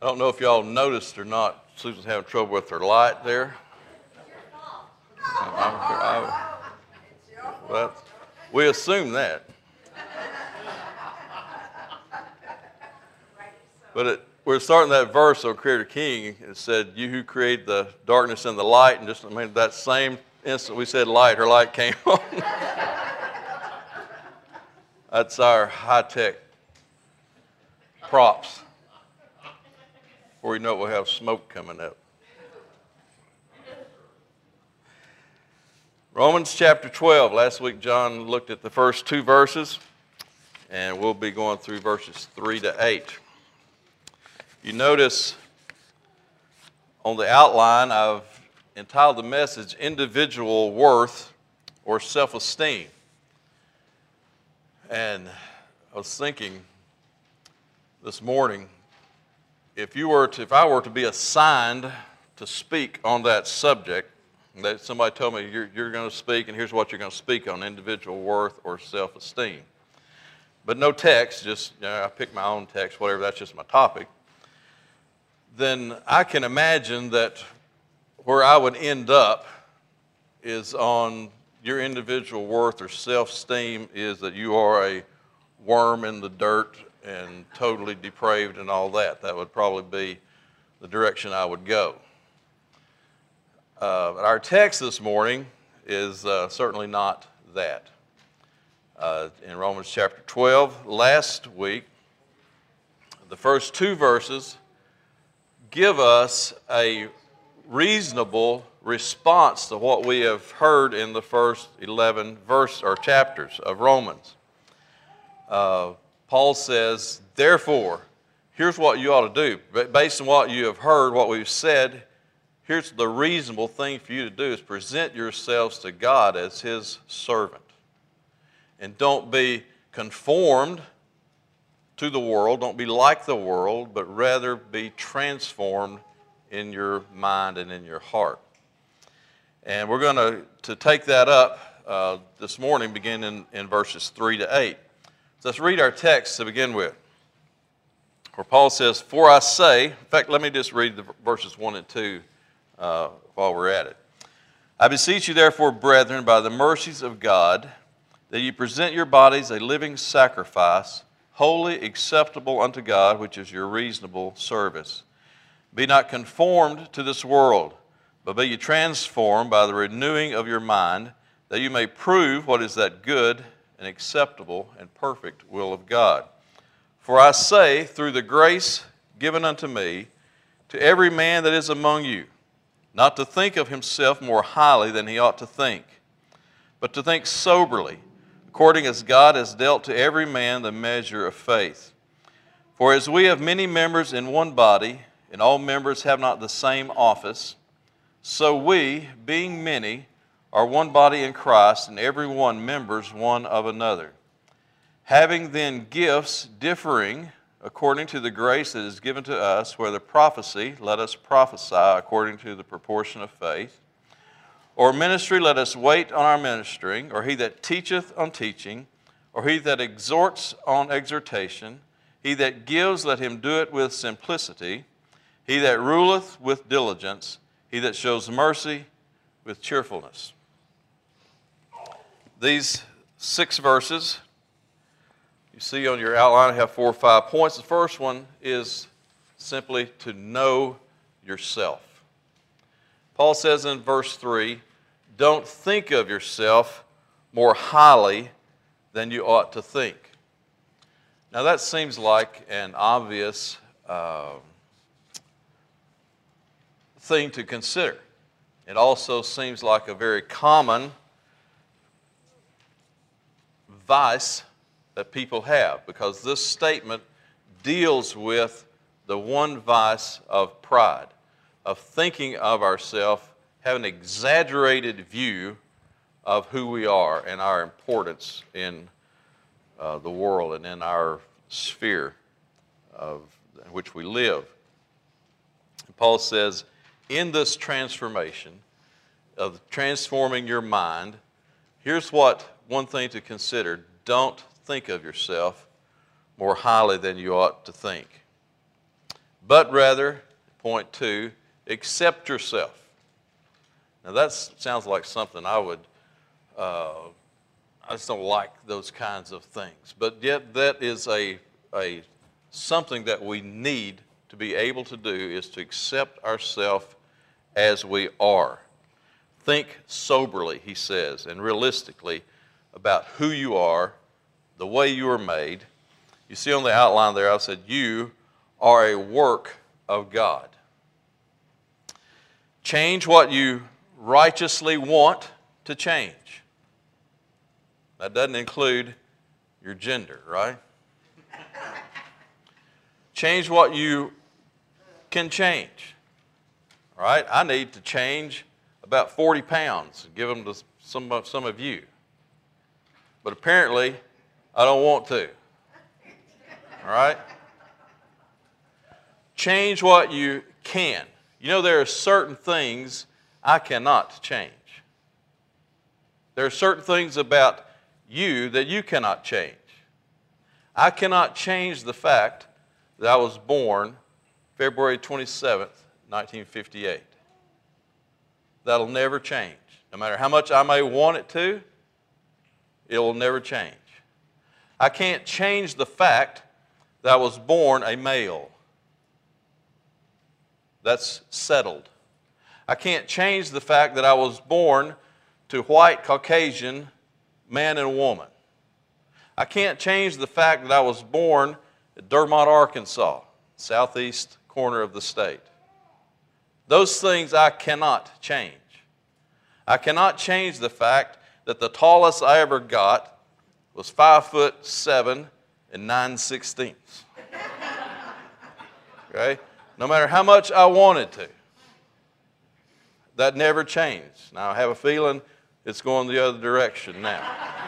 Don't know if y'all noticed or not, Susan's having trouble with her light there. Well, we assume that. But we're starting that verse on Creator King. It said, "You who created the darkness and the light," and just that same instant we said light, her light came on. That's our high-tech props. Before you know it, we'll have smoke coming up. Romans chapter 12. Last week, John looked at the first two verses, and we'll be going through verses 3 to 8. You notice on the outline, I've entitled the message, Individual Worth or Self-Esteem. And I was thinking this morning, if I were to be assigned to speak on that subject, that somebody told me you're going to speak and here's what you're going to speak on, individual worth or self-esteem. But no text, just I pick my own text, whatever, that's just my topic. Then I can imagine that where I would end up is on your individual worth or self-esteem is that you are a worm in the dirt and totally depraved and all that. That would probably be the direction I would go. Our text this morning is certainly not that. In Romans chapter 12, last week, the first two verses give us a reasonable response to what we have heard in the first 11 chapters of Romans. Paul says, therefore, here's what you ought to do. Based on what you have heard, what we've said, here's the reasonable thing for you to do is present yourselves to God as His servant. And don't be conformed to the world, don't be like the world, but rather be transformed in your mind and in your heart. And we're going to take that up this morning, beginning in verses 3 to 8. So let's read our text to begin with, where Paul says, "For I say," in fact, let me just read the verses 1 and 2 while we're at it. "I beseech you therefore, brethren, by the mercies of God, that you present your bodies a living sacrifice, holy, acceptable unto God, which is your reasonable service. Be not conformed to this world, but be ye transformed by the renewing of your mind, that you may prove what is that good and acceptable and perfect will of God. For I say, through the grace given unto me, to every man that is among you, not to think of himself more highly than he ought to think, but to think soberly, according as God has dealt to every man the measure of faith. For as we have many members in one body, and all members have not the same office, so we, being many, are one body in Christ, and every one members one of another. Having then gifts differing according to the grace that is given to us, whether prophecy, let us prophesy according to the proportion of faith, or ministry, let us wait on our ministering, or he that teacheth on teaching, or he that exhorts on exhortation, he that gives, let him do it with simplicity, he that ruleth with diligence, he that shows mercy with cheerfulness." These 6 verses you see on your outline have 4 or 5 points. The first one is simply to know yourself. Paul says in verse 3, don't think of yourself more highly than you ought to think. Now that seems like an obvious thing to consider. It also seems like a very common vice that people have, because this statement deals with the one vice of pride, of thinking of ourselves, having an exaggerated view of who we are and our importance in the world and in our sphere in which we live. And Paul says, in this transformation of transforming your mind, here's one thing to consider. Don't think of yourself more highly than you ought to think. but rather, point 2, accept yourself. Now that sounds like something I would, I just don't like those kinds of things. But yet that is something that we need to be able to do, is to accept ourselves as we are. Think soberly, he says, and realistically about who you are, the way you are made. You see on the outline there, I said, you are a work of God. Change what you righteously want to change. That doesn't include your gender, right? Change what you can change. All right? I need to change about 40 pounds and give them to some of you. But apparently, I don't want to. All right? Change what you can. You know, there are certain things I cannot change. There are certain things about you that you cannot change. I cannot change the fact that I was born February 27th, 1958. That'll never change. No matter how much I may want it to, it will never change. I can't change the fact that I was born a male. That's settled. I can't change the fact that I was born to white, Caucasian, man and woman. I can't change the fact that I was born at Dermott, Arkansas, southeast corner of the state. Those things I cannot change. I cannot change the fact that the tallest I ever got was 5'7" and 9/16. Okay? No matter how much I wanted to. That never changed. Now I have a feeling it's going the other direction now.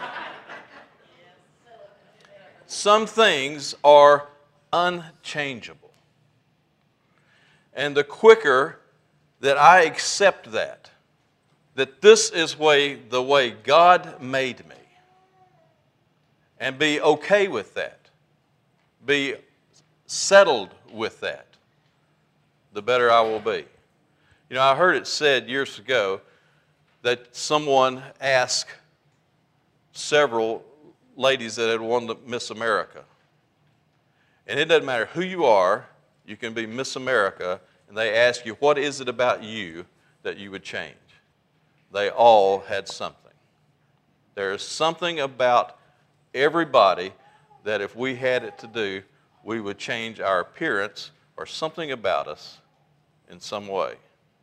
Some things are unchangeable. And the quicker that I accept that this is the way God made me, and be okay with that, be settled with that, the better I will be. You know, I heard it said years ago that someone asked several ladies that had won the Miss America, and it doesn't matter who you are, you can be Miss America, and they ask you, what is it about you that you would change? They all had something. There is something about everybody that if we had it to do, we would change our appearance or something about us in some way.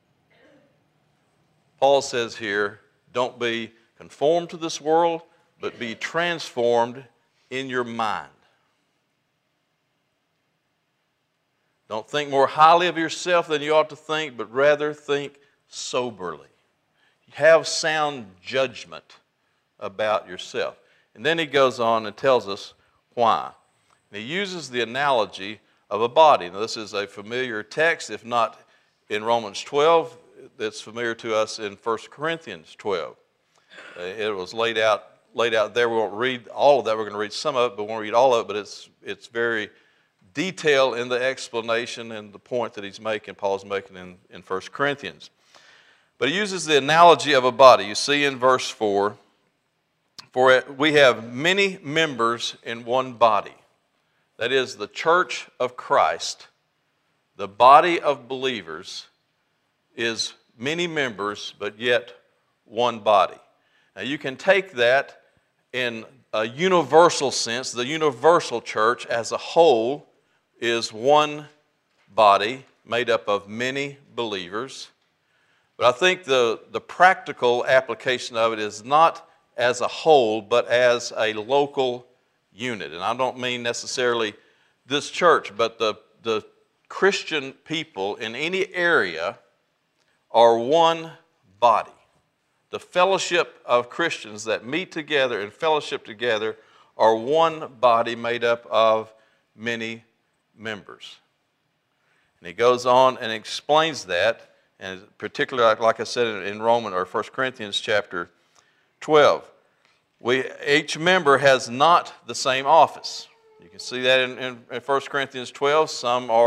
Paul says here, don't be conformed to this world, but be transformed in your mind. Don't think more highly of yourself than you ought to think, but rather think soberly. Have sound judgment about yourself. And then he goes on and tells us why. And he uses the analogy of a body. Now, this is a familiar text, if not in Romans 12, that's familiar to us in 1 Corinthians 12. It was laid out there. We won't read all of that. We're going to read some of it, but we won't read all of it. But it's very detailed in the explanation and the point that Paul's making in 1 Corinthians. But he uses the analogy of a body. You see in verse 4, for we have many members in one body. That is the church of Christ, the body of believers, is many members, but yet one body. Now you can take that in a universal sense. The universal church as a whole is one body made up of many believers. But I think the practical application of it is not as a whole, but as a local unit. And I don't mean necessarily this church, but the Christian people in any area are one body. The fellowship of Christians that meet together and fellowship together are one body made up of many members. And he goes on and explains that. And particularly, like I said in Romans or 1 Corinthians chapter 12, each member has not the same office. You can see that in 1 Corinthians 12. Some are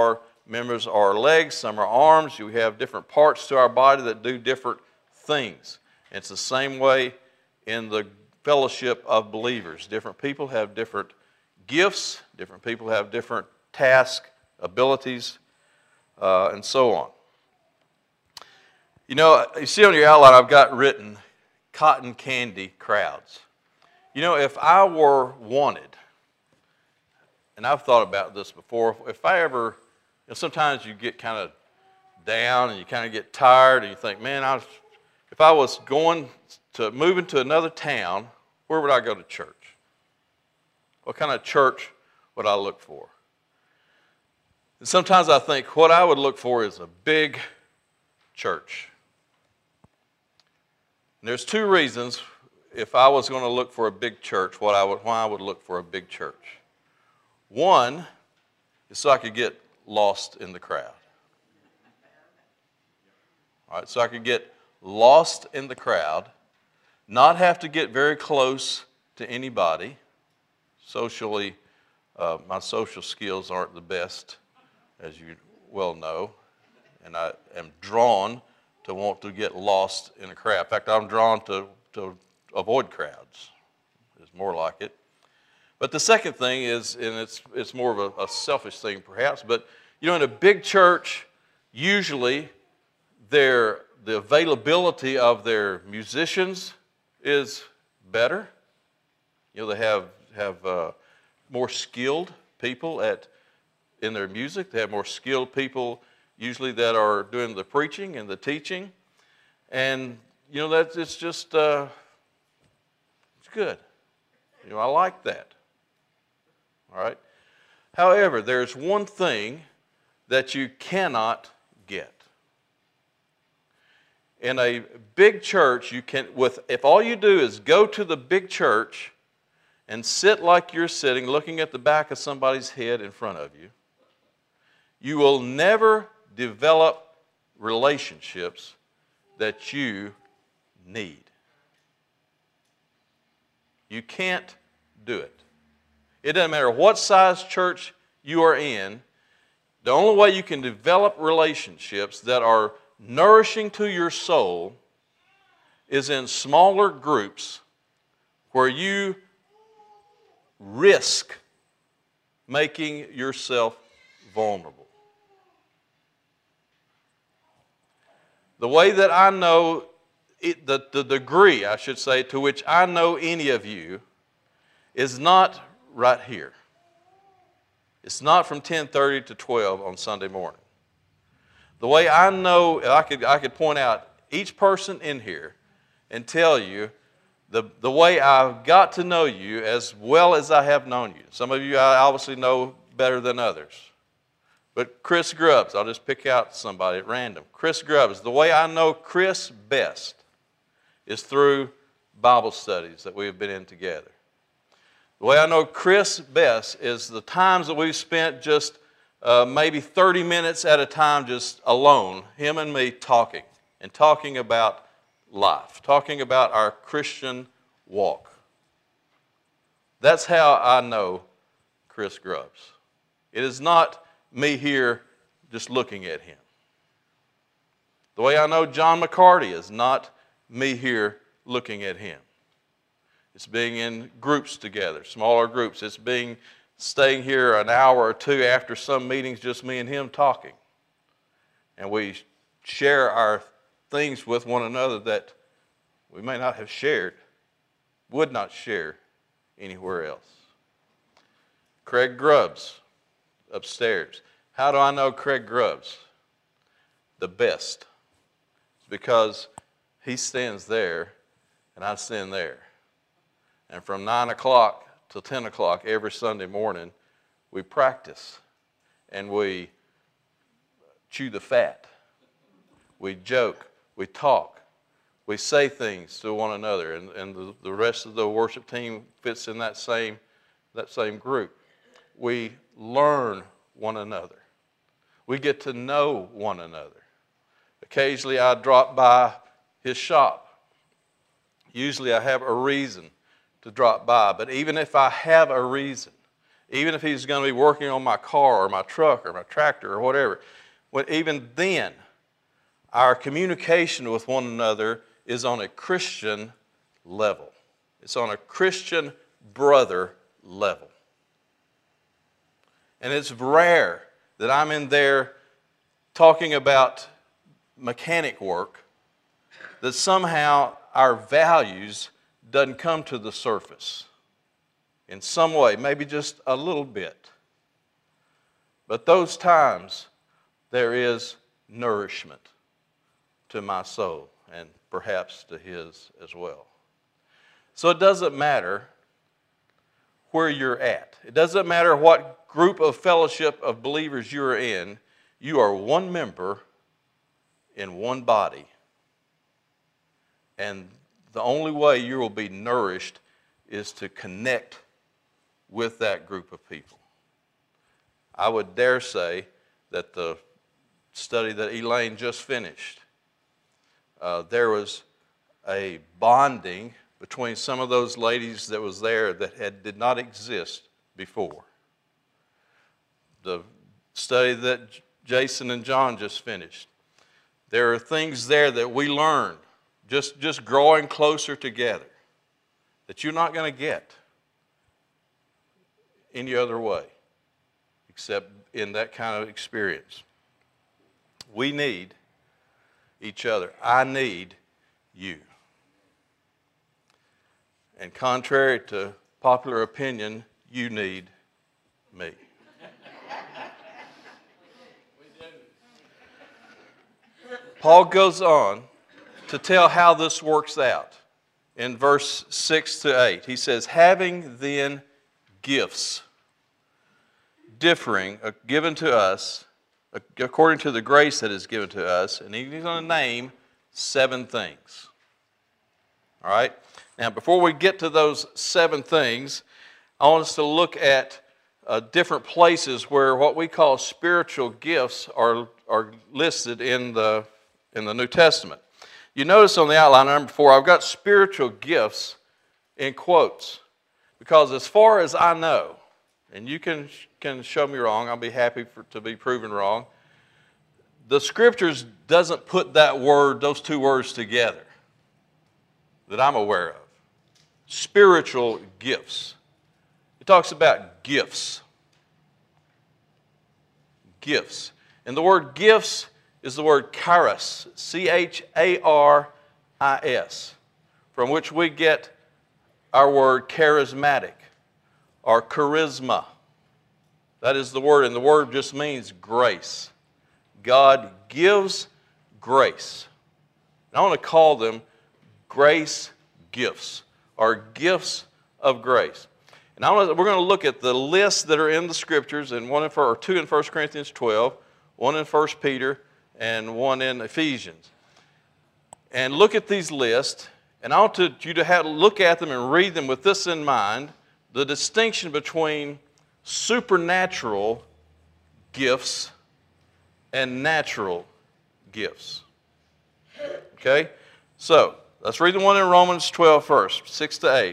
members are legs, some are arms. We have different parts to our body that do different things. It's the same way in the fellowship of believers. Different people have different gifts. Different people have different tasks, abilities, and so on. You know, you see on your outline I've got written cotton candy crowds. You know, if I were wanted, and I've thought about this before, if I ever, you know, sometimes you get kind of down and you kind of get tired and you think, man, if I was moving to another town, where would I go to church? What kind of church would I look for? And sometimes I think what I would look for is a big church. And there's two reasons if I was going to look for a big church, why I would look for a big church. One is so I could get lost in the crowd. All right, so I could get lost in the crowd, not have to get very close to anybody. Socially, my social skills aren't the best, as you well know, and I am drawn to want to get lost in a crowd. In fact, I'm drawn to avoid crowds, is more like it. But the second thing is, and it's more of a selfish thing perhaps, but you know, in a big church, usually the availability of their musicians is better. You know, they have more skilled people in their music. They have more skilled people usually that are doing the preaching and the teaching. And, you know, it's just, it's good. You know, I like that. All right? However, there's one thing that you cannot get. In a big church, if all you do is go to the big church and sit like you're sitting, looking at the back of somebody's head in front of you, you will never develop relationships that you need. You can't do it. It doesn't matter what size church you are in, the only way you can develop relationships that are nourishing to your soul is in smaller groups where you risk making yourself vulnerable. The way that I know, the degree, I should say, to which I know any of you is not right here. It's not from 10:30 to 12 on Sunday morning. The way I know, I could point out each person in here and tell you the way I've got to know you as well as I have known you. Some of you I obviously know better than others. But Chris Grubbs, I'll just pick out somebody at random. Chris Grubbs, the way I know Chris best is through Bible studies that we've been in together. The way I know Chris best is the times that we've spent just maybe 30 minutes at a time just alone, him and me talking about life, talking about our Christian walk. That's how I know Chris Grubbs. It is not me here just looking at him. The way I know John McCarty is not me here looking at him. It's being in groups together, smaller groups. It's staying here an hour or two after some meetings, just me and him talking. And we share our things with one another that we may not have shared, would not share anywhere else. Craig Grubbs, upstairs. How do I know Craig Grubbs? The best. It's because he stands there and I stand there. And from 9 o'clock till 10 o'clock every Sunday morning, we practice and we chew the fat. We joke, we talk, we say things to one another, and the rest of the worship team fits in that same group. We learn one another. We get to know one another. Occasionally I drop by his shop. Usually I have a reason to drop by, but even if I have a reason, even if he's going to be working on my car or my truck or my tractor or whatever, even then, our communication with one another is on a Christian level. It's on a Christian brother level. And it's rare that I'm in there talking about mechanic work that somehow our values doesn't come to the surface in some way, maybe just a little bit. But those times, there is nourishment to my soul and perhaps to his as well. So it doesn't matter where you're at. It doesn't matter what group of fellowship of believers you're in. You are one member in one body. And the only way you will be nourished is to connect with that group of people. I would dare say that the study that Elaine just finished, there was a bonding between some of those ladies that was there that did not exist before. The study that Jason and John just finished, there are things there that we learned just growing closer together that you're not going to get any other way except in that kind of experience. We need each other. I need you. And contrary to popular opinion, you need me. Paul goes on to tell how this works out. In verse 6 to 8, he says, having then gifts differing, given to us, according to the grace that is given to us, and he's going to name 7 things. All right? Now, before we get to those 7 things, I want us to look at different places where what we call spiritual gifts are listed in the New Testament. You notice on the outline, number 4, I've got spiritual gifts in quotes. Because as far as I know, and you can show me wrong, I'll be happy to be proven wrong, the Scriptures doesn't put those 2 words together that I'm aware of. Spiritual gifts. It talks about gifts. Gifts. And the word gifts is the word charis, C-H-A-R-I-S, from which we get our word charismatic or charisma. That is the word, and the word just means grace. God gives grace. And I want to call them grace gifts or gifts of grace. And we're going to look at the lists that are in the Scriptures, and 2 in 1 Corinthians 12, 1 in 1 Peter, and 1 in Ephesians. And look at these lists, and I want you to look at them and read them with this in mind, the distinction between supernatural gifts and natural gifts. Okay? So, let's read the one in Romans 12 first, 6 to 8.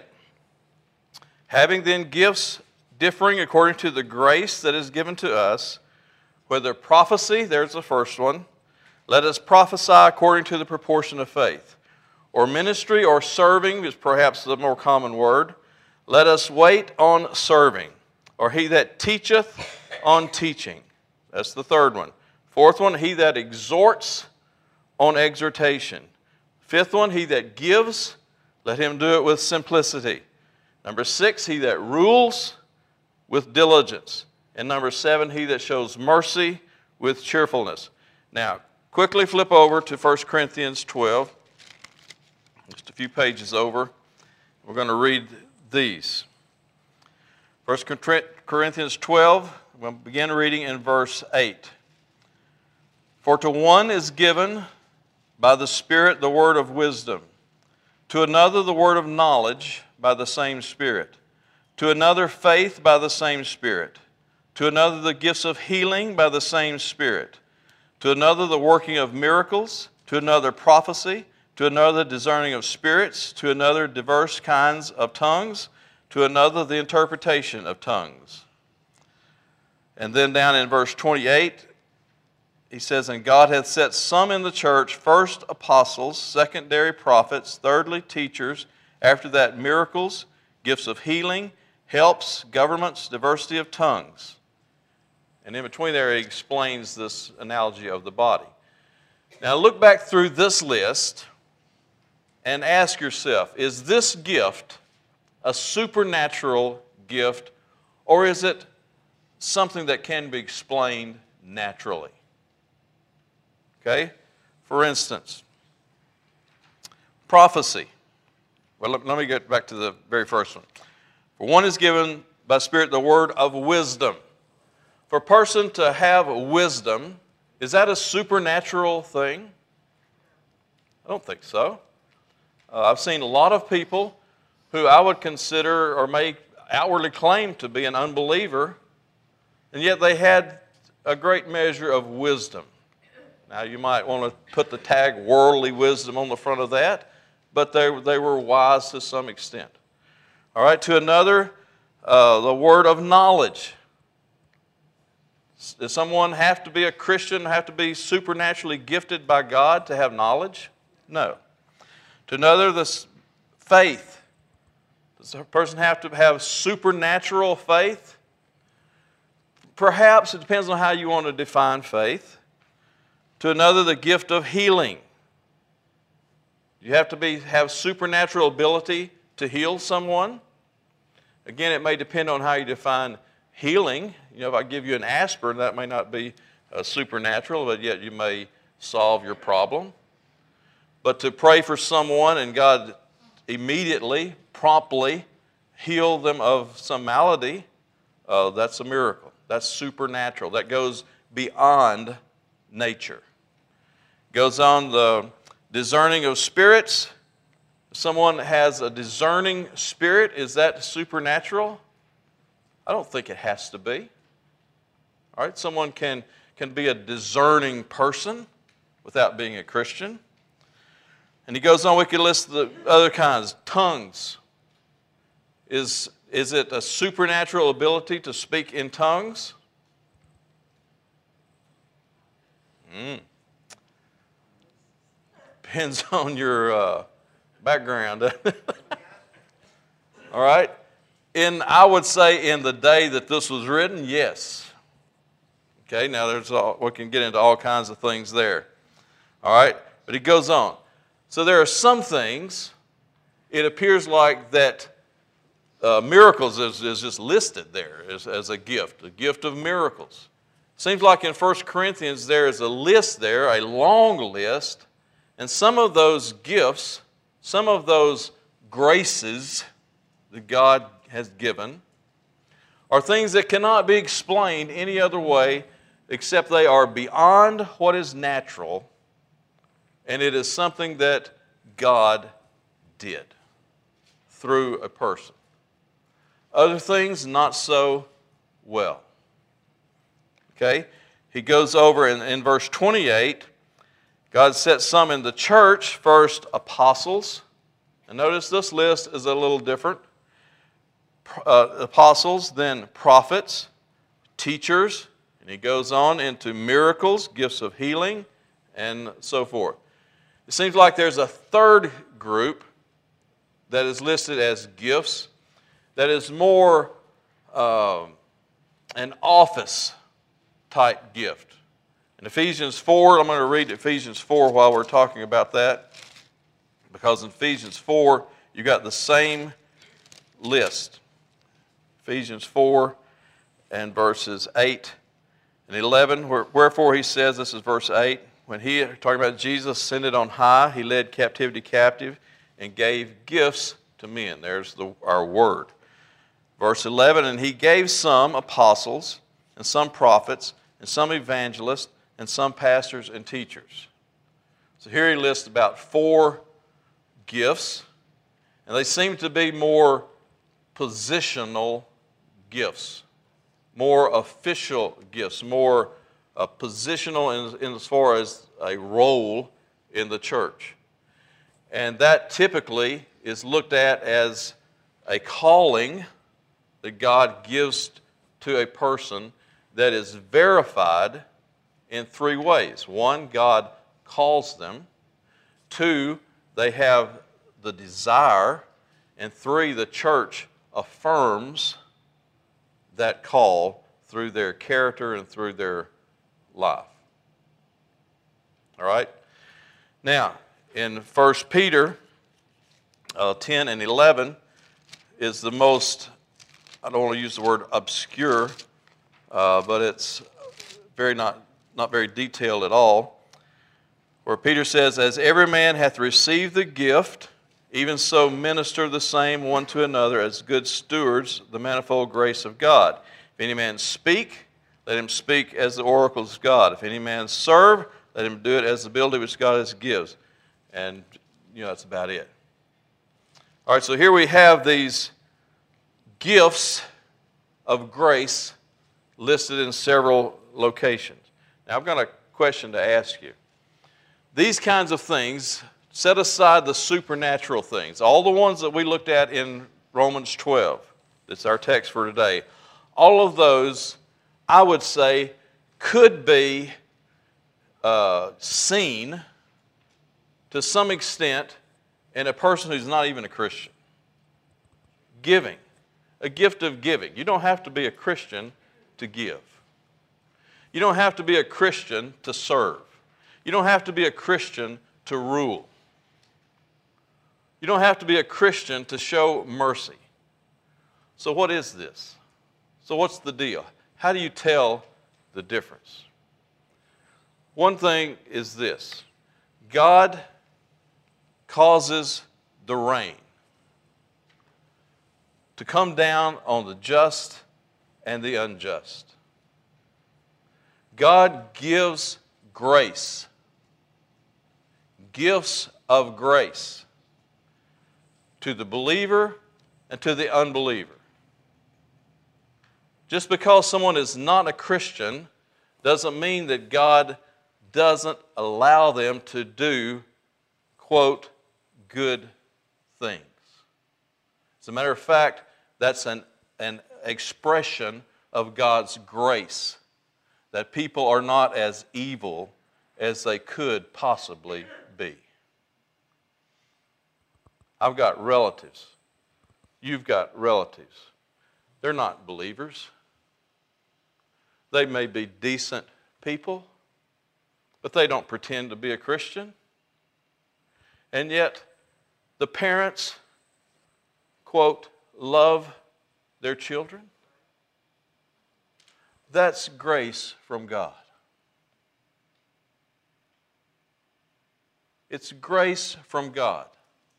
Having then gifts differing according to the grace that is given to us, whether prophecy, there's the first one, let us prophesy according to the proportion of faith. Or ministry or serving is perhaps the more common word. Let us wait on serving. Or he that teacheth on teaching. That's the third one. Fourth one, he that exhorts on exhortation. Fifth one, he that gives, let him do it with simplicity. Number 6, he that rules with diligence. And number 7, he that shows mercy with cheerfulness. Now, quickly flip over to 1 Corinthians 12. Just a few pages over. We're going to read these. 1 Corinthians 12, we'll begin reading in verse 8. For to one is given by the Spirit the word of wisdom, to another the word of knowledge by the same Spirit, to another faith by the same Spirit, to another the gifts of healing by the same Spirit, to another the working of miracles, to another prophecy, to another discerning of spirits, to another diverse kinds of tongues, to another the interpretation of tongues. And then down in verse 28, he says, "And God hath set some in the church, first apostles, secondary prophets, thirdly teachers, after that miracles, gifts of healing, helps, governments, diversity of tongues." And in between there, he explains this analogy of the body. Now look back through this list and ask yourself, is this gift a supernatural gift, or is it something that can be explained naturally? Okay? For instance, prophecy. Well, let me get back to the very first one. For one is given by Spirit the word of wisdom. For a person to have wisdom, is that a supernatural thing? I don't think so. I've seen a lot of people who I would consider or may outwardly claim to be an unbeliever, and yet they had a great measure of wisdom. Now, you might want to put the tag worldly wisdom on the front of that, but they were wise to some extent. All right, to another, the word of knowledge. Does someone have to be a Christian, have to be supernaturally gifted by God to have knowledge? No. To another, this faith. Does a person have to have supernatural faith? Perhaps. It depends on how you want to define faith. To another, the gift of healing. You have to have supernatural ability to heal someone. Again, it may depend on how you define healing. You know, if I give you an aspirin, that may not be supernatural, but yet you may solve your problem. But to pray for someone and God immediately, promptly heal them of some malady, that's a miracle. That's supernatural. That goes beyond nature. Goes on the discerning of spirits. If someone has a discerning spirit, is that supernatural? I don't think it has to be. All right, someone can be a discerning person without being a Christian. And he goes on, we could list the other kinds. Tongues. Is it a supernatural ability to speak in tongues? Depends on your background. All right? I would say in the day that this was written, yes. Okay, now we can get into all kinds of things there. All right? But he goes on. So there are some things, it appears like that miracles is just listed there as a gift of miracles. Seems like in 1 Corinthians there is a list there, a long list, and some of those gifts, some of those graces that God has given are things that cannot be explained any other way except they are beyond what is natural, and it is something that God did through a person. Other things, not so well. Okay? He goes over in verse 28, God set some in the church, first apostles. And notice this list is a little different. Apostles, then prophets, teachers, and he goes on into miracles, gifts of healing, and so forth. It seems like there's a third group that is listed as gifts that is more an office type gift. In Ephesians 4, I'm going to read Ephesians 4 while we're talking about that, because in Ephesians 4, you got the same list. Ephesians 4 and verses 8 and 11, wherefore he says, this is verse 8, when he, talking about Jesus, ascended on high, he led captivity captive and gave gifts to men. There's our word. Verse 11, and he gave some apostles and some prophets and some evangelists and some pastors and teachers. So here he lists about 4 gifts, and they seem to be more positional gifts, more official gifts, more positional in as far as a role in the church. And that typically is looked at as a calling that God gives to a person that is verified in three ways. One, God calls them. Two, they have the desire. And three, the church affirms that call through their character and through their life. All right? Now, in 1 Peter 10 and 11 is the most, I don't want to use the word obscure, but it's not very detailed at all, where Peter says, "As every man hath received the gift, even so minister the same one to another as good stewards of the manifold grace of God. If any man speak, let him speak as the oracles of God. If any man serve, let him do it as the ability which God has gives." And, that's about it. All right, so here we have these gifts of grace listed in several locations. Now, I've got a question to ask you. These kinds of things, set aside the supernatural things, all the ones that we looked at in Romans 12, that's our text for today, all of those, I would say, could be seen to some extent in a person who's not even a Christian. Giving, a gift of giving. You don't have to be a Christian to give. You don't have to be a Christian to serve. You don't have to be a Christian to rule. You don't have to be a Christian to show mercy. So what is this? So what's the deal? How do you tell the difference? One thing is this: God causes the rain to come down on the just and the unjust. God gives grace, gifts of grace to the believer and to the unbeliever. Just because someone is not a Christian doesn't mean that God doesn't allow them to do, quote, good things. As a matter of fact, that's an expression of God's grace, that people are not as evil as they could possibly be. I've got relatives. You've got relatives. They're not believers. They may be decent people, but they don't pretend to be a Christian. And yet, the parents, quote, love their children. That's grace from God. It's grace from God.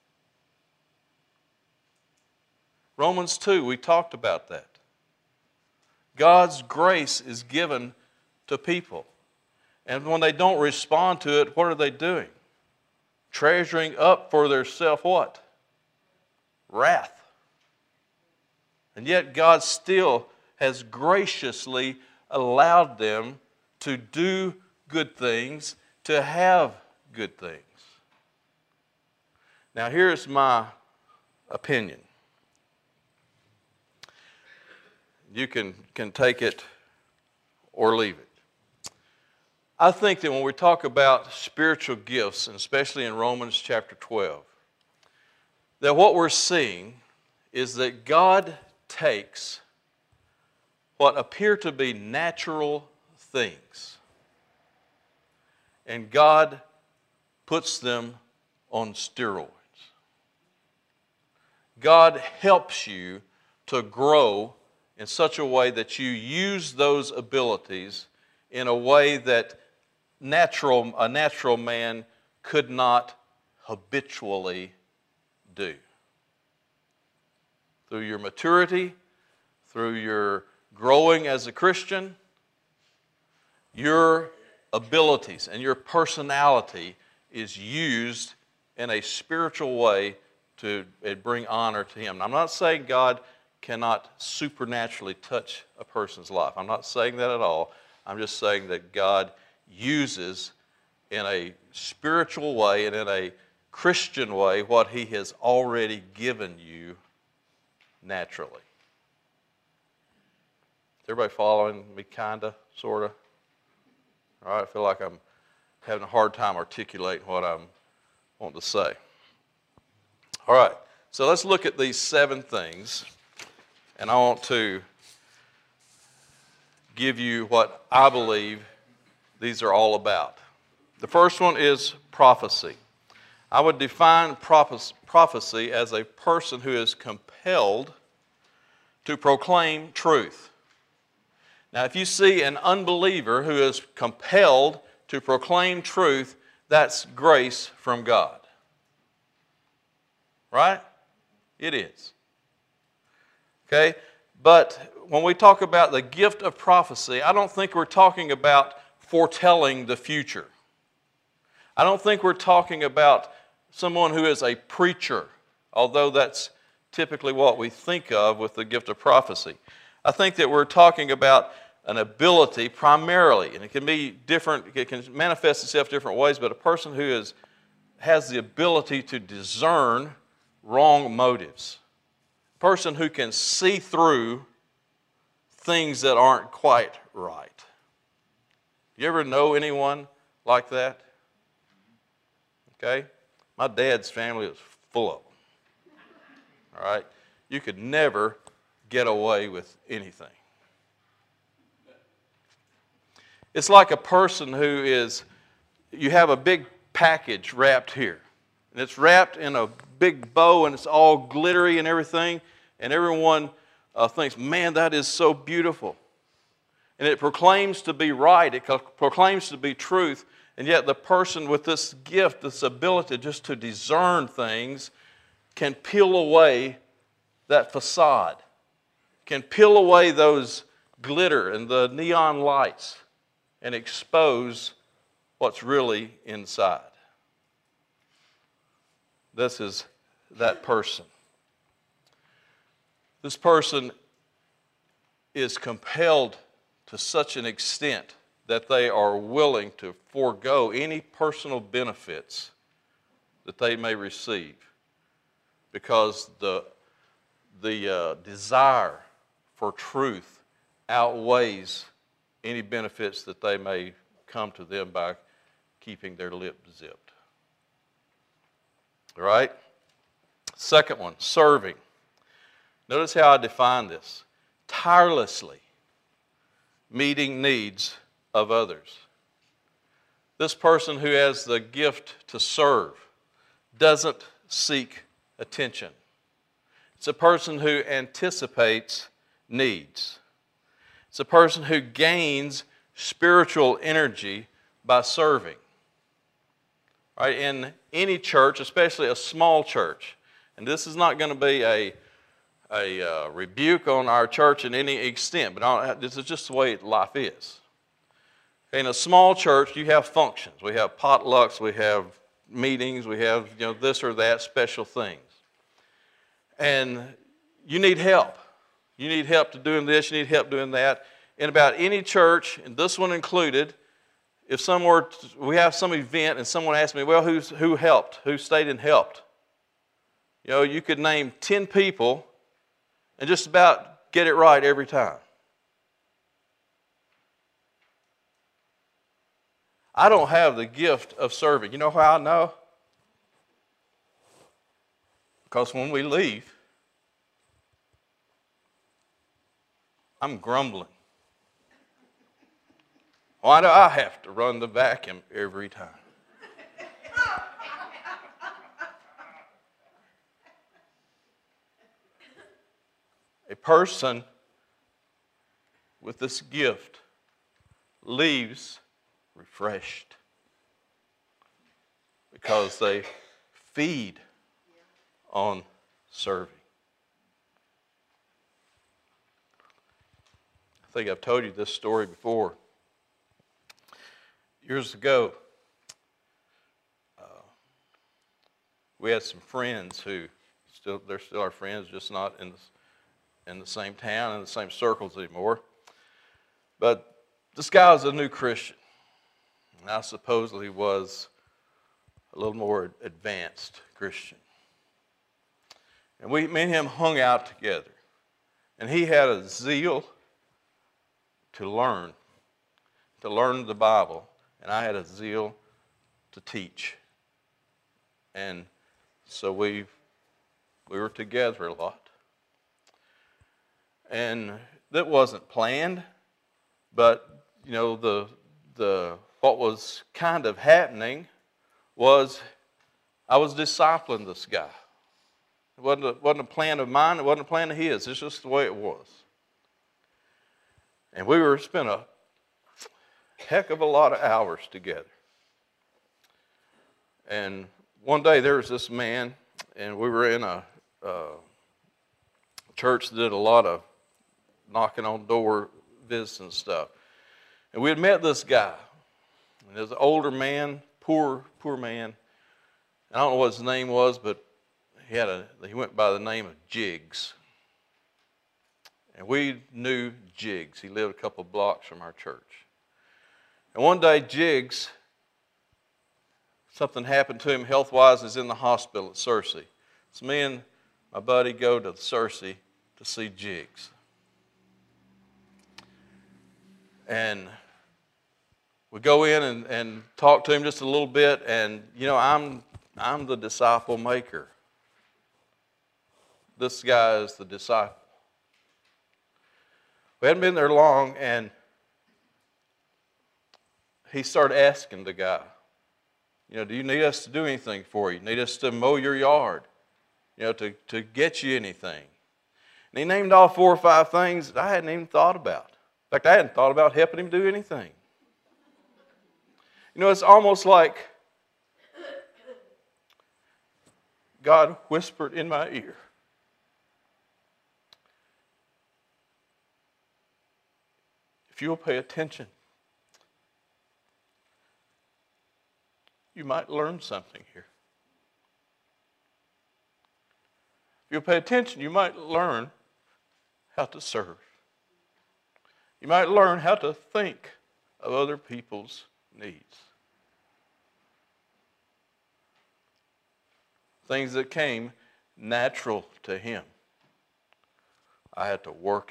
Romans 2, we talked about that. God's grace is given to people. And when they don't respond to it, what are they doing? Treasuring up for theirself what? Wrath. And yet God still has graciously allowed them to do good things, to have good things. Now here's my opinion. You can take it or leave it. I think that when we talk about spiritual gifts, and especially in Romans chapter 12, that what we're seeing is that God takes what appear to be natural things and God puts them on steroids. God helps you to grow in such a way that you use those abilities in a way that a natural man could not habitually do. Through your maturity, through your growing as a Christian, your abilities and your personality is used in a spiritual way to bring honor to Him. Now, I'm not saying God cannot supernaturally touch a person's life. I'm not saying that at all. I'm just saying that God uses in a spiritual way and in a Christian way what He has already given you naturally. Everybody following me, kinda, sorta? All right, I feel like I'm having a hard time articulating what I'm wanting to say. All right, so let's look at these 7 things, and I want to give you what I believe these are all about. The first one is prophecy. I would define prophecy as a person who is compelled to proclaim truth. Now, if you see an unbeliever who is compelled to proclaim truth, that's grace from God. Right? It is. Okay? But when we talk about the gift of prophecy, I don't think we're talking about foretelling the future. I don't think we're talking about someone who is a preacher, although that's typically what we think of with the gift of prophecy. I think that we're talking about an ability primarily, and it can be different, it can manifest itself different ways, but a person who has the ability to discern wrong motives. A person who can see through things that aren't quite right. You ever know anyone like that? Okay? My dad's family is full of them. All right? You could never get away with anything. It's like a person who is, you have a big package wrapped here. And it's wrapped in a big bow and it's all glittery and everything. And everyone thinks, man, that is so beautiful. And it proclaims to be right. It proclaims to be truth. And yet the person with this gift, this ability just to discern things, can peel away that facade. Can peel away those glitter and the neon lights and expose what's really inside. This is that person. This person is compelled to such an extent that they are willing to forego any personal benefits that they may receive because the desire for truth outweighs any benefits that they may come to them by keeping their lip zipped. All right? Second one, serving. Notice how I define this. Tirelessly meeting needs of others. This person who has the gift to serve doesn't seek attention. It's a person who anticipates needs. It's a person who gains spiritual energy by serving. Right? In any church, especially a small church, and this is not going to be a rebuke on our church in any extent, but this is just the way life is. In a small church, you have functions. We have potlucks, we have meetings, we have this or that special things. And you need help. You need help to doing this, you need help doing that. In about any church, and this one included, if we have some event and someone asks me, well, who helped? Who stayed and helped? You could name 10 people and just about get it right every time. I don't have the gift of serving. You know how I know? Because when we leave, I'm grumbling. Why do I have to run the vacuum every time? A person with this gift leaves refreshed because they feed on serving. I think I've told you this story before. Years ago, we had some friends who they're still our friends, just not in the same town and the same circles anymore. But this guy was a new Christian. And I supposedly was a little more advanced Christian. And me and him hung out together. And he had a zeal to learn the Bible, and I had a zeal to teach. And so we were together a lot. And that wasn't planned, but what was kind of happening was I was discipling this guy. It wasn't a plan of mine, it wasn't a plan of his, it's just the way it was. And we spent a heck of a lot of hours together. And one day there was this man, and we were in a church that did a lot of knocking on door visits and stuff. And we had met this guy. And he was an older man, poor man. I don't know what his name was, but he went by the name of Jiggs. And we knew Jiggs. He lived a couple of blocks from our church. And one day, Jiggs, something happened to him health-wise. He's in the hospital at Searcy. So me and my buddy go to Searcy to see Jiggs. And we go in and talk to him just a little bit. And, I'm the disciple maker. This guy is the disciple. We hadn't been there long, and he started asking the guy, do you need us to do anything for you? Need us to mow your yard? To get you anything? And he named all 4 or 5 things that I hadn't even thought about. In fact, I hadn't thought about helping him do anything. It's almost like God whispered in my ear, if you'll pay attention, you might learn something here. If you'll pay attention, you might learn how to serve. You might learn how to think of other people's needs. Things that came natural to him, I had to work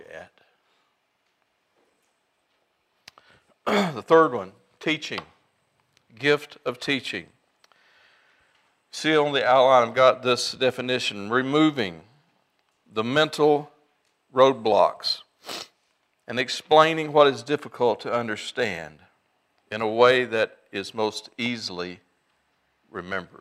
at. The third one, teaching. Gift of teaching. See on the outline, I've got this definition: removing the mental roadblocks and explaining what is difficult to understand in a way that is more easily remembered.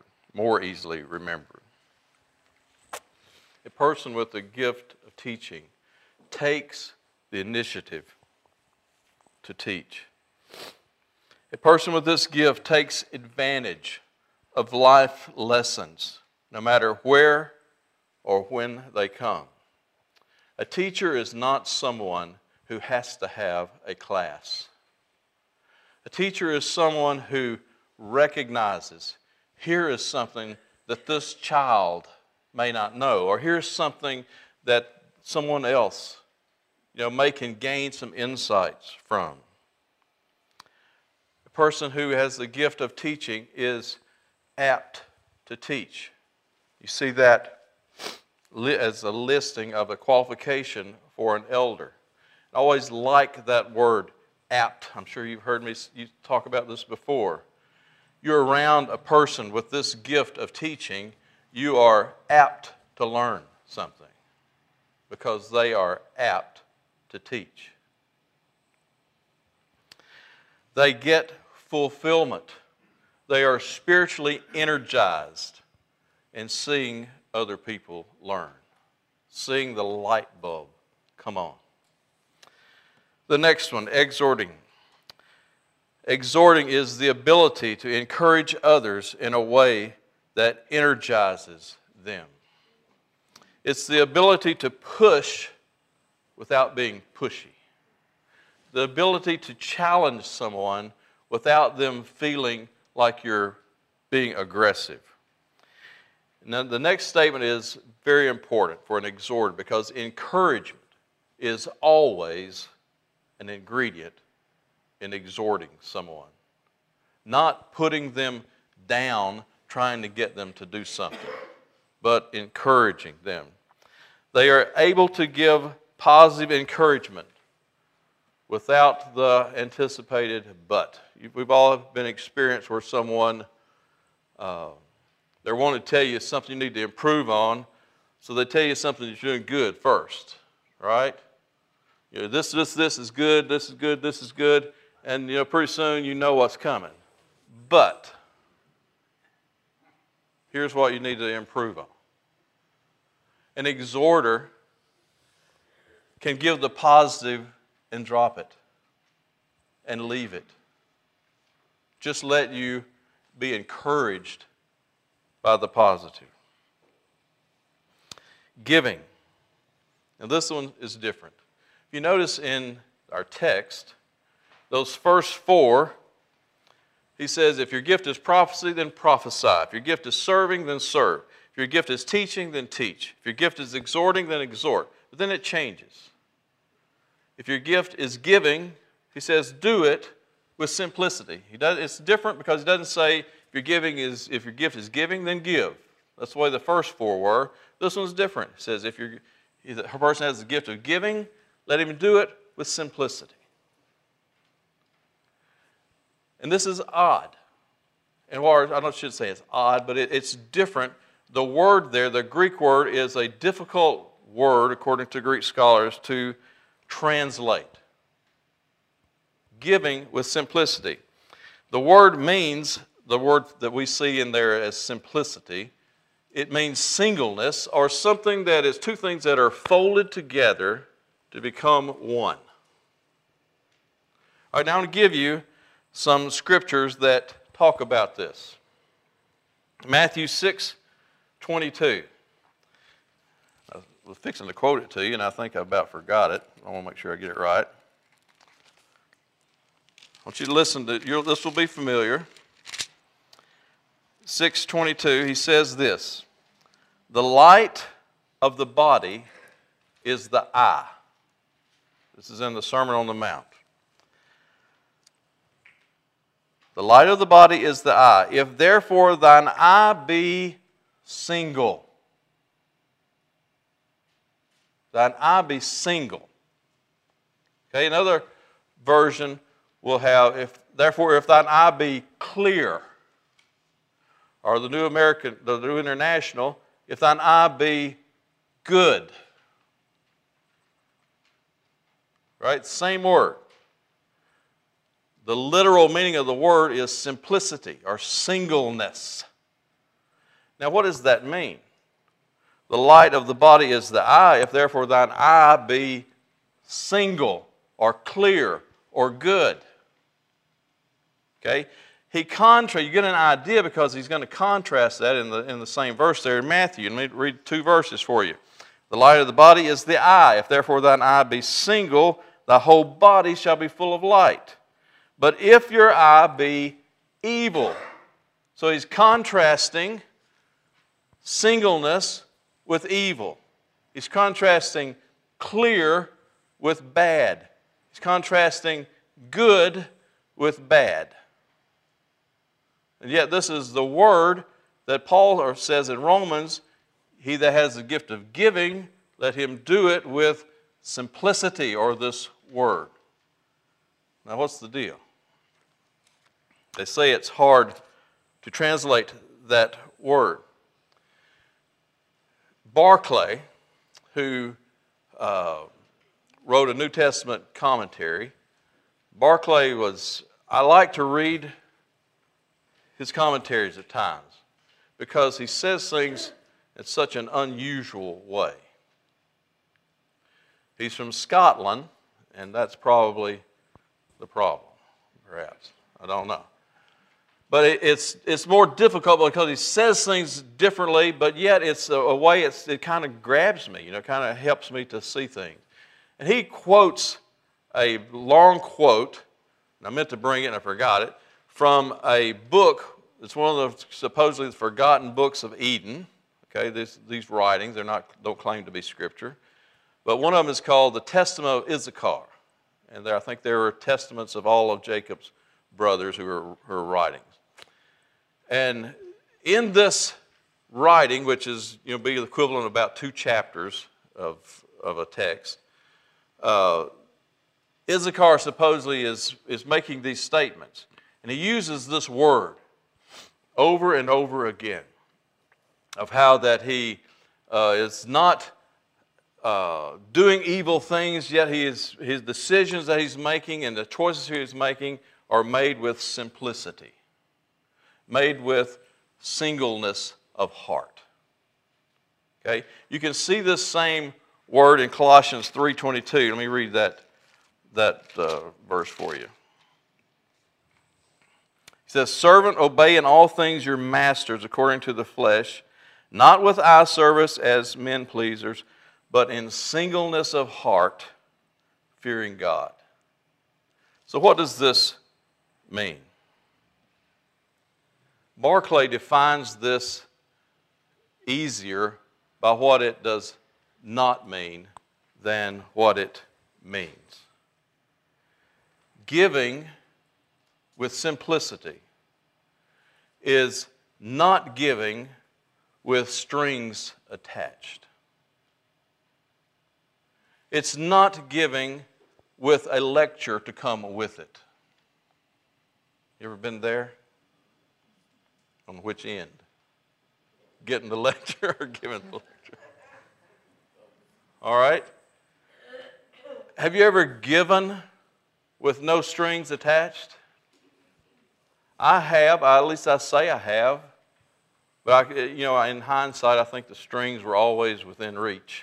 A person with the gift of teaching takes the initiative to teach. A person with this gift takes advantage of life lessons, no matter where or when they come. A teacher is not someone who has to have a class. A teacher is someone who recognizes, here is something that this child may not know, or here's something that someone else, may can gain some insights from. A person who has the gift of teaching is apt to teach. You see that as a listing of a qualification for an elder. I always like that word, apt. I'm sure you've heard me talk about this before. You're around a person with this gift of teaching, you are apt to learn something because they are apt to teach. They get fulfillment. They are spiritually energized in seeing other people learn, seeing the light bulb come on. The next one, exhorting. Exhorting is the ability to encourage others in a way that energizes them. It's the ability to push without being pushy. The ability to challenge someone without them feeling like you're being aggressive. Now, the next statement is very important for an exhorter because encouragement is always an ingredient in exhorting someone. Not putting them down, trying to get them to do something, but encouraging them. They are able to give positive encouragement without the anticipated but. We've all been experienced where someone, they want to tell you something you need to improve on, so they tell you something that you're doing good first, right? You know, this is good, this is good, this is good, and pretty soon you know what's coming. But here's what you need to improve on. An exhorter can give the positive and drop it and leave it. Just let you be encouraged by the positive. Giving. Now this one is different. If you notice in our text, those first four, he says, if your gift is prophecy, then prophesy. If your gift is serving, then serve. If your gift is teaching, then teach. If your gift is exhorting, then exhort. But then it changes. If your gift is giving, he says, do it with simplicity. It's different because he doesn't say, if your gift is giving, then give. That's the way the first four were. This one's different. It says, if a person has the gift of giving, let him do it with simplicity. And this is odd. And I should say it's odd, but it's different. The word there, the Greek word, is a difficult word, according to Greek scholars, to translate. Giving with simplicity. The word that we see in there as simplicity, it means singleness, or something that is two things that are folded together to become one. All right, now I'm going to give you some scriptures that talk about this. Matthew 6:22. I was fixing to quote it to you, and I think I about forgot it. I want to make sure I get it right. I want you to listen to this will be familiar. 6:22, he says this, the light of the body is the eye. This is in the Sermon on the Mount. The light of the body is the eye. If therefore thine eye be single, thine eye be single. Okay, another version will have, if thine eye be clear, or the New International, if thine eye be good. Right? Same word. The literal meaning of the word is simplicity or singleness. Now, what does that mean? The light of the body is the eye. If therefore thine eye be single or clear or good. Okay? You get an idea because he's going to contrast that in the same verse there in Matthew. Let me read two verses for you. The light of the body is the eye. If therefore thine eye be single, thy whole body shall be full of light. But if your eye be evil. So he's contrasting singleness with evil. He's contrasting clear with bad. He's contrasting good with bad. And yet this is the word that Paul says in Romans, he that has the gift of giving, let him do it with simplicity, or this word. Now what's the deal? They say it's hard to translate that word. Barclay, who wrote a New Testament commentary, I like to read his commentaries at times because he says things in such an unusual way. He's from Scotland, and that's probably the problem, perhaps. I don't know. But it's more difficult because he says things differently, but yet it's a way it kind of grabs me, kind of helps me to see things. And he quotes a long quote, and I meant to bring it and I forgot it, from a book. It's one of the supposedly forgotten books of Eden. Okay, these writings, don't claim to be scripture. But one of them is called the Testament of Issachar. And I think there are testaments of all of Jacob's brothers who are writings. And in this writing, which is be the equivalent of about 2 chapters of a text, Issachar supposedly is making these statements, and he uses this word over and over again of how that he is not doing evil things, yet his decisions that he's making and the choices he's making are made with simplicity, made with singleness of heart. Okay? You can see this same word in Colossians 3:22. Let me read that verse for you. He says, "Servant, obey in all things your masters according to the flesh, not with eye service as men pleasers, but in singleness of heart, fearing God." So what does this mean? Barclay defines this easier by what it does not mean than what it means. Giving with simplicity is not giving with strings attached. It's not giving with a lecture to come with it. You ever been there? On which end? Getting the lecture or giving the lecture? All right. Have you ever given with no strings attached? I have. At least I say I have. But in hindsight, I think the strings were always within reach.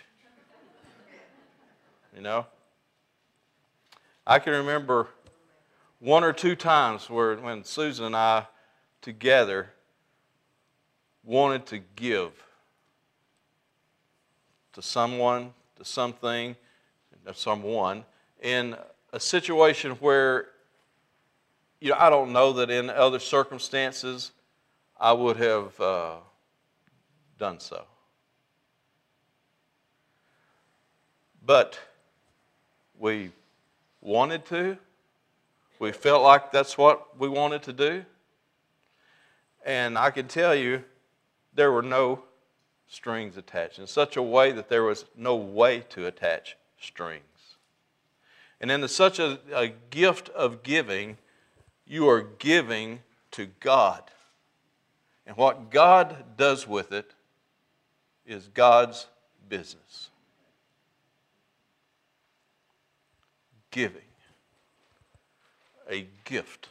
I can remember one or two times when Susan and I together wanted to give to someone, to something, to someone, in a situation where, I don't know that in other circumstances I would have done so. But we wanted to. We felt like that's what we wanted to do. And I can tell you, there were no strings attached, in such a way that there was no way to attach strings. And in such a gift of giving, you are giving to God. And what God does with it is God's business. Giving. A gift.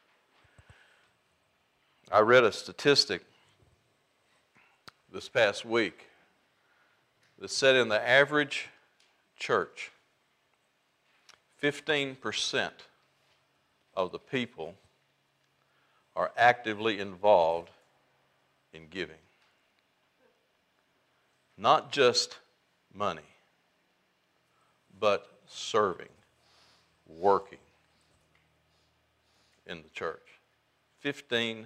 I read a statistic this past week that said in the average church, 15% of the people are actively involved in giving. Not just money, but serving, working in the church. 15%.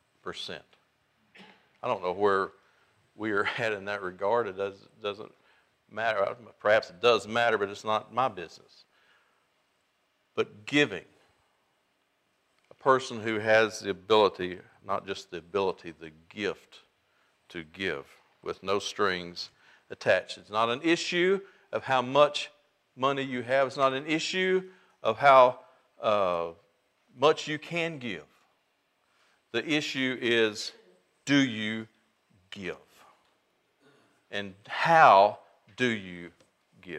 I don't know where we are at in that regard. It doesn't matter. Perhaps it does matter, but it's not my business. But giving, a person who has the ability, not just the ability, the gift to give with no strings attached. It's not an issue of how much money you have. It's not an issue of how much you can give. The issue is, do you give? And how do you give?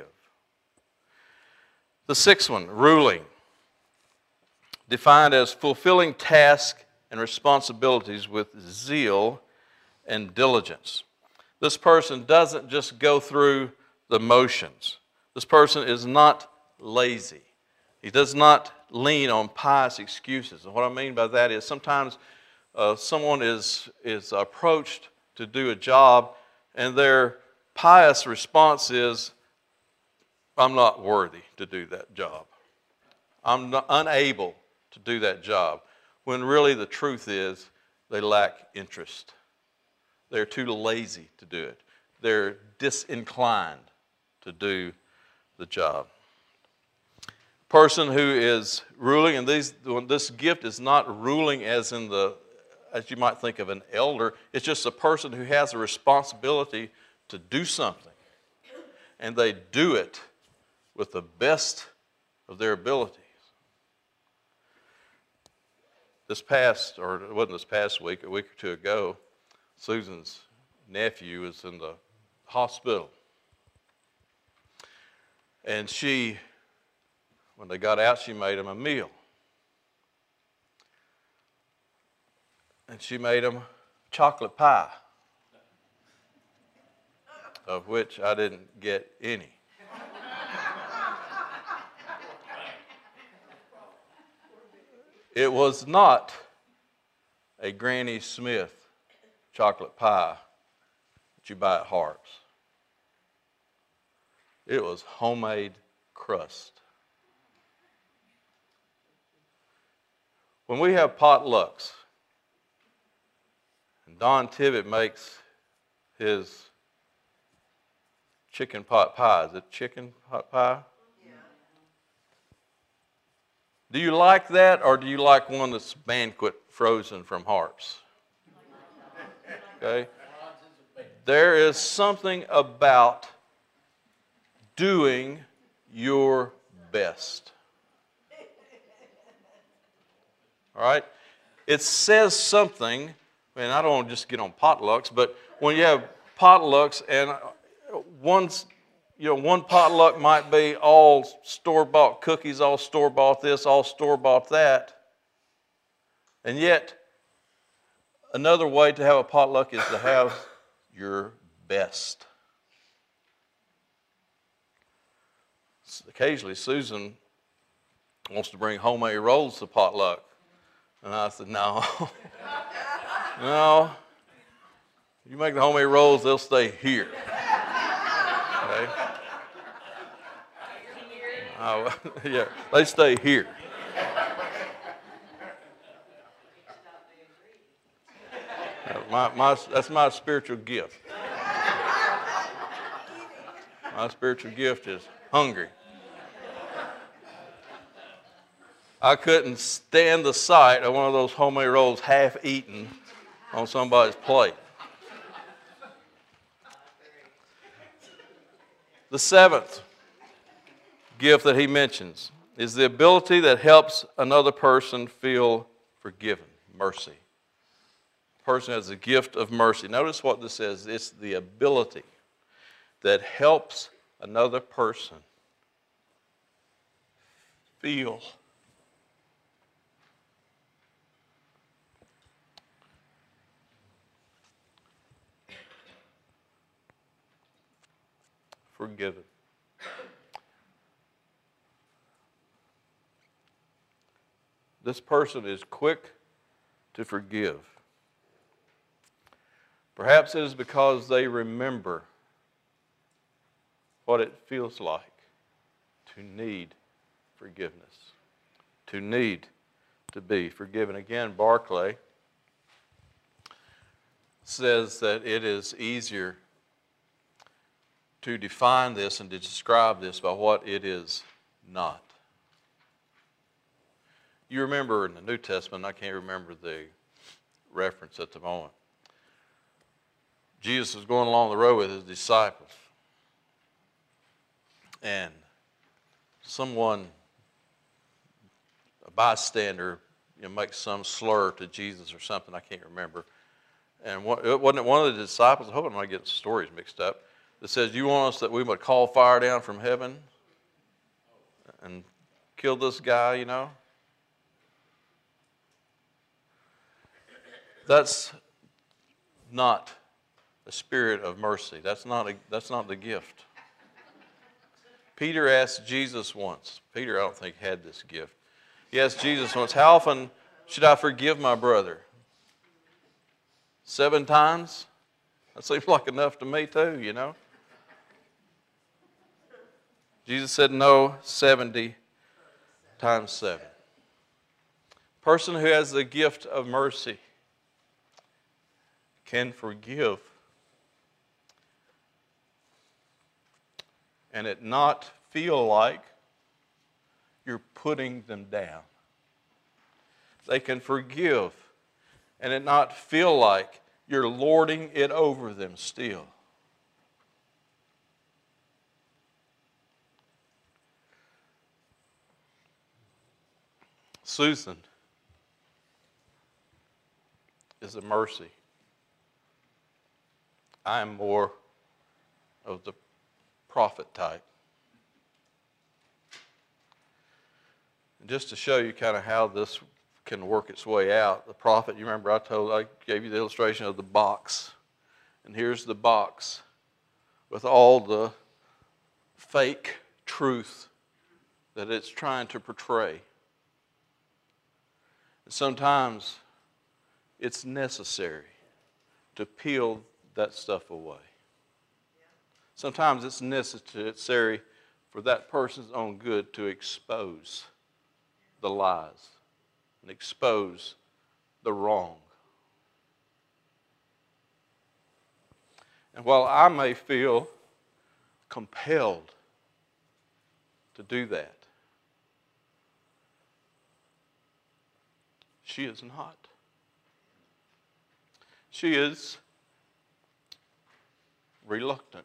The sixth one, ruling. Defined as fulfilling tasks and responsibilities with zeal and diligence. This person doesn't just go through the motions. This person is not lazy. He does not lean on pious excuses. And what I mean by that is sometimes someone is approached to do a job and their pious response is, I'm not worthy to do that job. I'm unable to do that job. When really the truth is they lack interest. They're too lazy to do it. They're disinclined to do the job. Person who is ruling, and this gift is not ruling as you might think of an elder. It's just a person who has a responsibility to do something. And they do it with the best of their abilities. This past, or it wasn't this past week, a week or two ago, Susan's nephew was in the hospital. And she, when they got out, she made him a meal. And she made him chocolate pie, of which I didn't get any. It was not a Granny Smith chocolate pie that you buy at Harps. It was homemade crust. When we have potlucks, and Don Tibbet makes his chicken pot pie. Is it chicken pot pie? Yeah. Do you like that, or do you like one that's banquet frozen from Harps? Okay. There is something about doing your best. All right? It says something, and I don't want to just get on potlucks, but when you have potlucks and one potluck might be all store-bought cookies, all store-bought this, all store-bought that, and yet another way to have a potluck is to have your best. Occasionally, Susan wants to bring homemade rolls to potluck. And I said, no. No. You make the homemade rolls, they'll stay here. Okay? Yeah, they stay here. That's my spiritual gift. My spiritual gift is hungry. I couldn't stand the sight of one of those homemade rolls half eaten on somebody's plate. The seventh gift that he mentions is the ability that helps another person feel forgiven, mercy. A person has the gift of mercy. Notice what this says. It's the ability that helps another person feel forgiven. This person is quick to forgive. Perhaps it is because they remember what it feels like to need forgiveness, to need to be forgiven. Again, Barclay says that it is easier to define this and to describe this by what it is not. You remember in the New Testament, I can't remember the reference at the moment, Jesus was going along the road with his disciples, and someone, a bystander, makes some slur to Jesus or something, I can't remember. And wasn't it one of the disciples, I hope I'm not getting stories mixed up, that says, you want us that we would call fire down from heaven and kill this guy, That's not a spirit of mercy. That's not the gift. Peter asked Jesus once. Peter, I don't think, had this gift. He asked Jesus once, how often should I forgive my brother? 7 times? That seems like enough to me too, Jesus said no, 70 times 7. Person who has the gift of mercy can forgive and it not feel like you're putting them down. They can forgive and it not feel like you're lording it over them still. Susan is a mercy. I am more of the prophet type. And just to show you kind of how this can work its way out, the prophet, you remember I gave you the illustration of the box. And here's the box with all the fake truth that it's trying to portray. And sometimes it's necessary to peel that stuff away. Sometimes it's necessary for that person's own good to expose the lies and expose the wrong. And while I may feel compelled to do that, she is not. She is reluctant.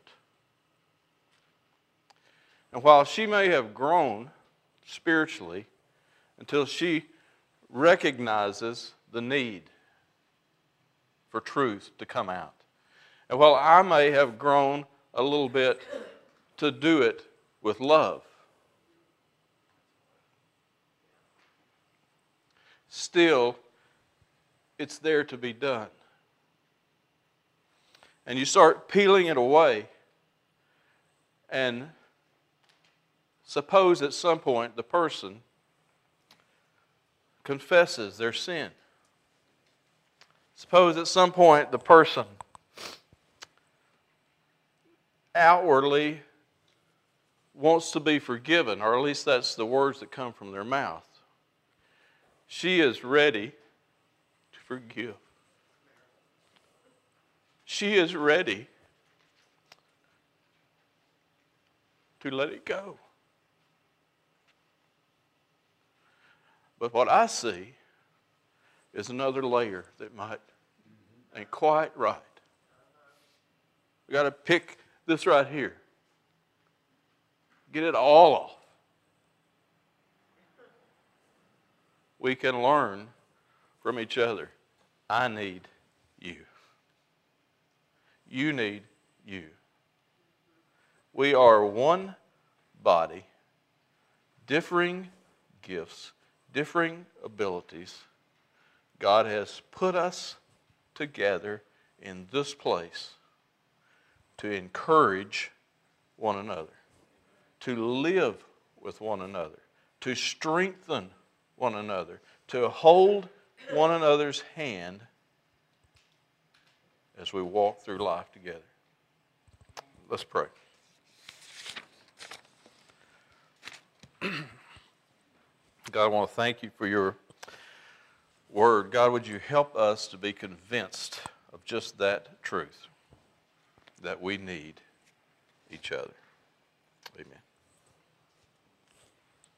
And while she may have grown spiritually until she recognizes the need for truth to come out, and while I may have grown a little bit to do it with love, still, it's there to be done. And you start peeling it away, and suppose at some point the person confesses their sin. Suppose at some point the person outwardly wants to be forgiven, or at least that's the words that come from their mouth. She is ready to forgive. She is ready to let it go. But what I see is another layer that ain't quite right. We got to pick this right here. Get it all off. We can learn from each other. I need you. You need you. We are one body, differing gifts, differing abilities. God has put us together in this place to encourage one another, to live with one another, to strengthen one another, to hold one another's hand as we walk through life together. Let's pray. God, I want to thank you for your word. God, would you help us to be convinced of just that truth, that we need each other. Amen.